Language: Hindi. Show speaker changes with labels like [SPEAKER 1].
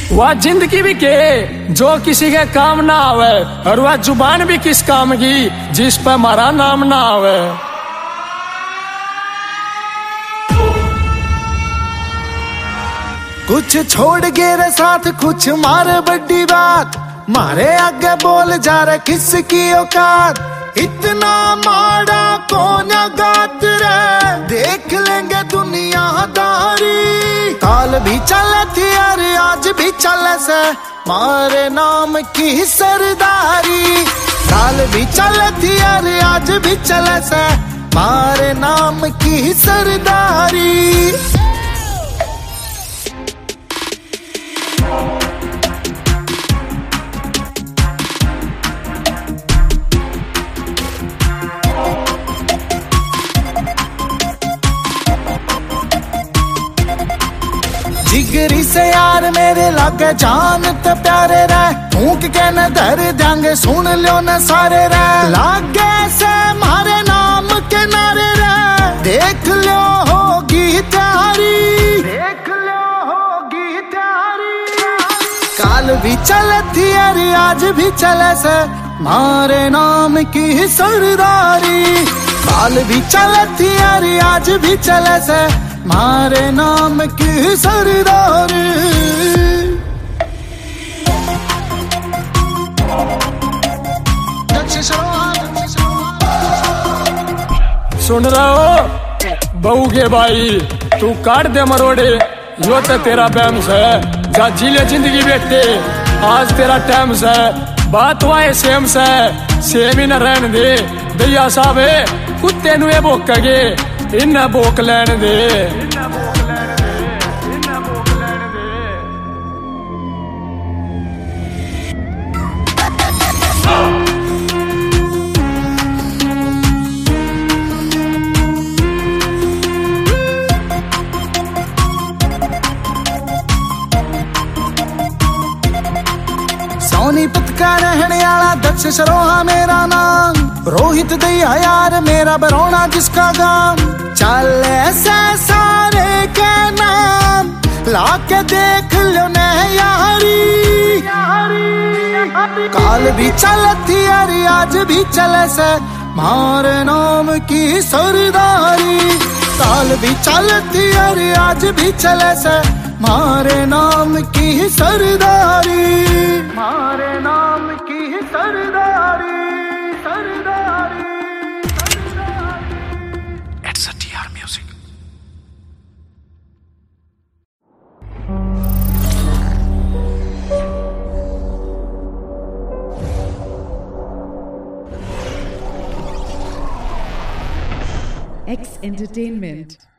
[SPEAKER 1] वह जिंदगी भी के जो किसी के काम ना आवे, और वह जुबान भी किस काम की जिस पर हमारा नाम ना आवे।
[SPEAKER 2] कुछ छोड़ गे साथ कुछ मारे बड़ी बात, मारे आगे बोल जा रहे किसकी औकात। इतना माड़ा कौन गात रे, देख लेंगे दुनियादारी। काल भी चले थी अरे आज भी चले से, मारे नाम की सरदारी। काल भी चले थी अरे आज भी चले से, मारे नाम की सरदारी। जिगरी से यार मेरे लागे जान ते प्यारे रह, फूक के न धर देंगे सुन लो न सारे रह। लागे से मारे नाम के नारे रह, देख लो होगी तैयारी, देख लो होगी तैयारी। काल भी चले थी अरे आज भी चले से, मारे नाम की सरदारी। काल भी चले थी अरे आज भी चले से, मारे नाम की सरदारी।
[SPEAKER 1] सुन रहे हो बहू के भाई, तू काट दे मरोड़े, यो तो तेरा बैम से जा जिले जिंदगी बेटे। आज तेरा टाइम से बात हुआ है सेम से, सेम ही न रहने दे भैया साहब है। कुत्ते नुए भोक के इन्ना भोक लैन दे।
[SPEAKER 2] सोनीपत का रहने वाला दक्ष सरोहा मेरा नाम, रोहित दैया यार मेरा बरौना जिसका गांव। चल ऐसे सारे के नाम लाके देख लो न यारी। काल भी चलती अरे आज भी चले से, मारे नाम की सरदारी। काल भी चलती अरे आज भी चले से, मारे नाम की सरदारी। मारे नाम की सरदारी, सरदारी, सरदारी।
[SPEAKER 3] It's a TR Music.
[SPEAKER 4] X Entertainment.